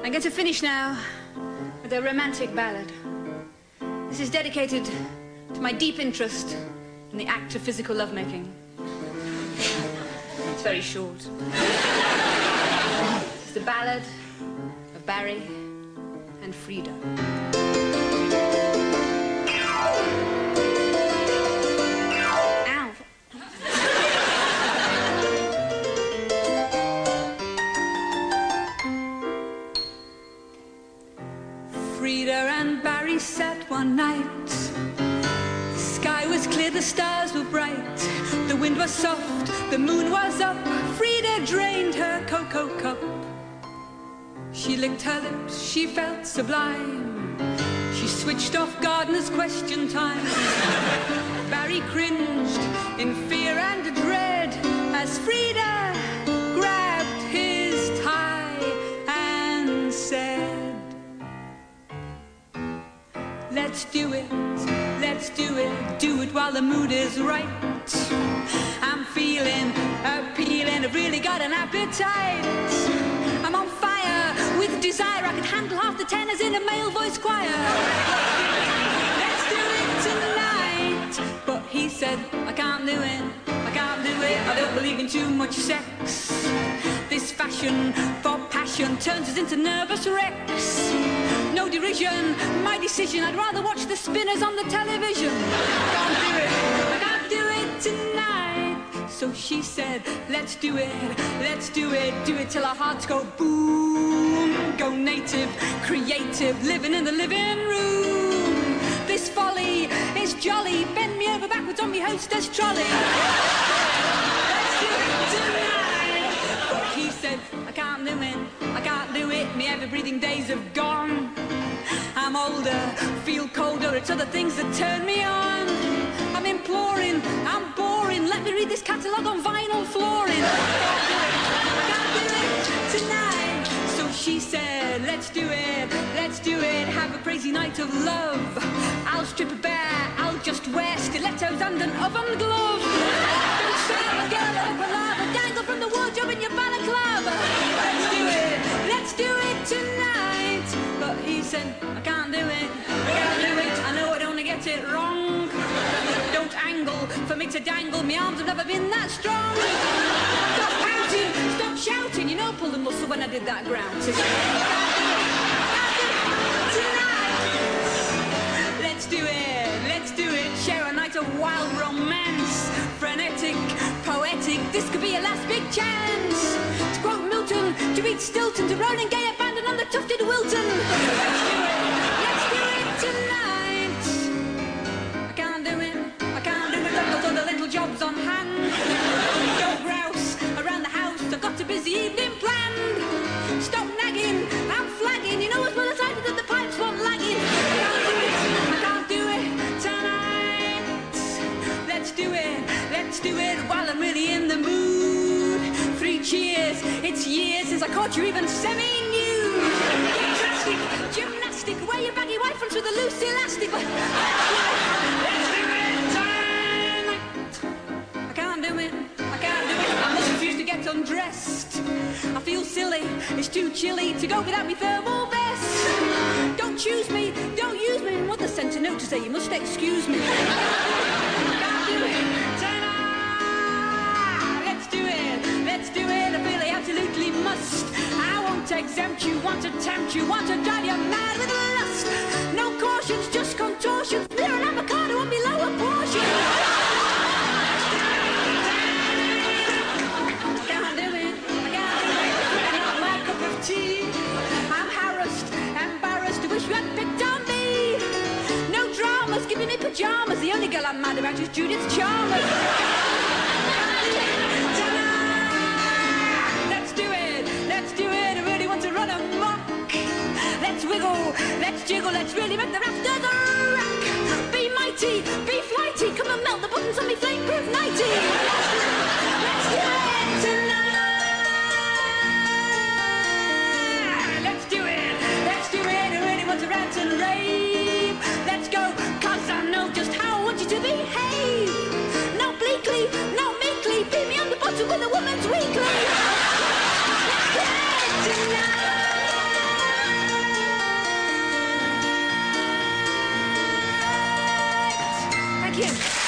I'm going to finish now with a romantic ballad. This is dedicated to my deep interest in the act of physical lovemaking. It's very short. It's the ballad of Barry and Frida. Frida and Barry sat one night. The sky was clear, the stars were bright. The wind was soft, the moon was up. Frida drained her cocoa cup. She licked her lips, she felt sublime. She switched off Gardener's Question Time. Barry cringed in fear and dread as Frida grabbed his tie and said, let's do it, do it while the mood is right. I'm feeling appealing, I've really got an appetite. I'm on fire with desire, I could handle half the tenors in a male voice choir. Let's do it tonight. But he said, I can't do it, I don't believe in too much sex. This fashion for passion turns us into nervous wrecks. No derision, my decision, I'd rather watch the spinners on the television. I can't do it tonight. So she said, let's do it, do it till our hearts go boom. Go native, creative, living in the living room. This folly is jolly, bend me over backwards on me hostess trolley. Let's do it tonight. But he said, I can't do it, me ever-breathing days have gone. I'm older, feel colder, it's other things that turn me on. I'm imploring, I'm boring, let me read this catalogue on vinyl flooring. I can't do it tonight. So she said, let's do it, have a crazy night of love. I'll strip bare, I'll just wear stilettos and an oven glove. Don't serve a girl up a lava, dangle from the wardrobe in your balaclava. Let's do it tonight. But he said, I can't do it, I know I don't want to get it wrong. Don't angle for me to dangle, my arms have never been that strong. Stop pouting, stop shouting, you know I pulled a muscle when I did that ground. Tonight, let's do it, share a night of wild romance. Frenetic, poetic, this could be a last big chance. To quote Milton, to read Stilton, to Ronan Gay abandon on the tufted Wilton. Let's do it tonight. I can't do it, I've got other little jobs on hand. Don't grouse around the house, I've got a busy evening planned. Stop nagging, I'm flagging, you know as well as I do that the pipes won't lagging. I can't do it tonight. Let's do it while I'm really in the mood. 3 cheers, it's years since I caught you even semi-nude. Gymnastic, wear your baggy white fronts with a loose elastic. Let's do it tonight. I can't do it, I must refuse to get undressed. I feel silly, it's too chilly to go without me thermal vest. Don't choose me, don't use me. Mother sent a note to say you must excuse me. I can't do it tonight. Let's do it, I feel I absolutely must. I won't exempt you, want to tempt you, want to drive you mad with lust. No cautions, just contortions. Beer and avocado on below a portion. I can't do it, not my cup of tea. I'm harassed, embarrassed, I wish you hadn't picked on me. No dramas, giving me pyjamas. The only girl I'm mad about is Judith Chalmers. Let's wiggle, let's jiggle, let's really make the rafters rock. Be mighty, be flighty, come and melt the buttons on me flame-proof nightie. Let's do it tonight. Let's do it, I really want to rant and rave. Let's go, cause I know just how I want you to behave. No bleakly, no meekly, beat me on the bottom with a woman's weekly. Let's do it tonight. him!